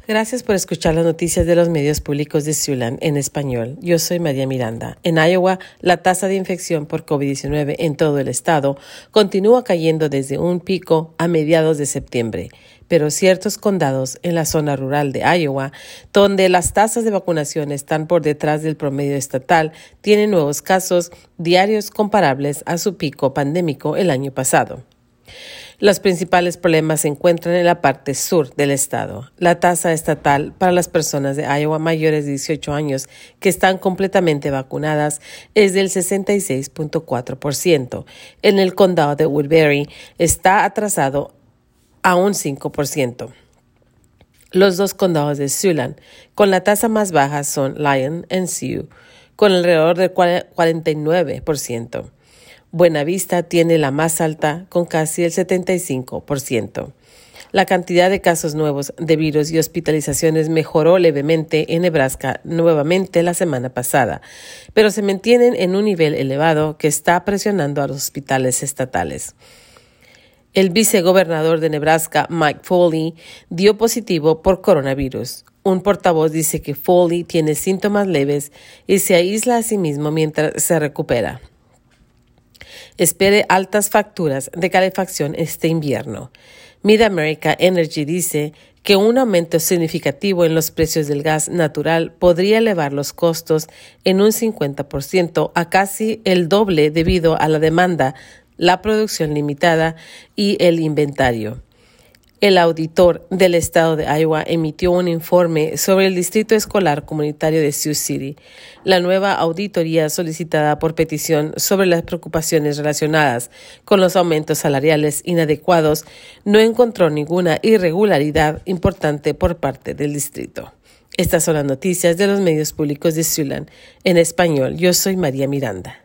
Gracias por escuchar las noticias de los medios públicos de Siouxland en español. Yo soy María Miranda. En Iowa, la tasa de infección por COVID-19 en todo el estado continúa cayendo desde un pico a mediados de septiembre, pero ciertos condados en la zona rural de Iowa, donde las tasas de vacunación están por detrás del promedio estatal, tienen nuevos casos diarios comparables a su pico pandémico el año pasado. Los principales problemas se encuentran en la parte sur del estado. La tasa estatal para las personas de Iowa mayores de 18 años que están completamente vacunadas es del 66.4%. En el condado de Woodbury está atrasado a un 5%. Los dos condados de Siouxland con la tasa más baja son Lyon y Sioux, con alrededor del 49%. Buenavista tiene la más alta, con casi el 75%. La cantidad de casos nuevos de virus y hospitalizaciones mejoró levemente en Nebraska nuevamente la semana pasada, pero se mantienen en un nivel elevado que está presionando a los hospitales estatales. El vicegobernador de Nebraska, Mike Foley, dio positivo por coronavirus. Un portavoz dice que Foley tiene síntomas leves y se aísla a sí mismo mientras se recupera. Espere altas facturas de calefacción este invierno. Mid-America Energy dice que un aumento significativo en los precios del gas natural podría elevar los costos en un 50% a casi el doble debido a la demanda, la producción limitada y el inventario. El auditor del estado de Iowa emitió un informe sobre el Distrito Escolar Comunitario de Sioux City. La nueva auditoría solicitada por petición sobre las preocupaciones relacionadas con los aumentos salariales inadecuados no encontró ninguna irregularidad importante por parte del distrito. Estas son las noticias de los medios públicos de Siouxland en español. Yo soy María Miranda.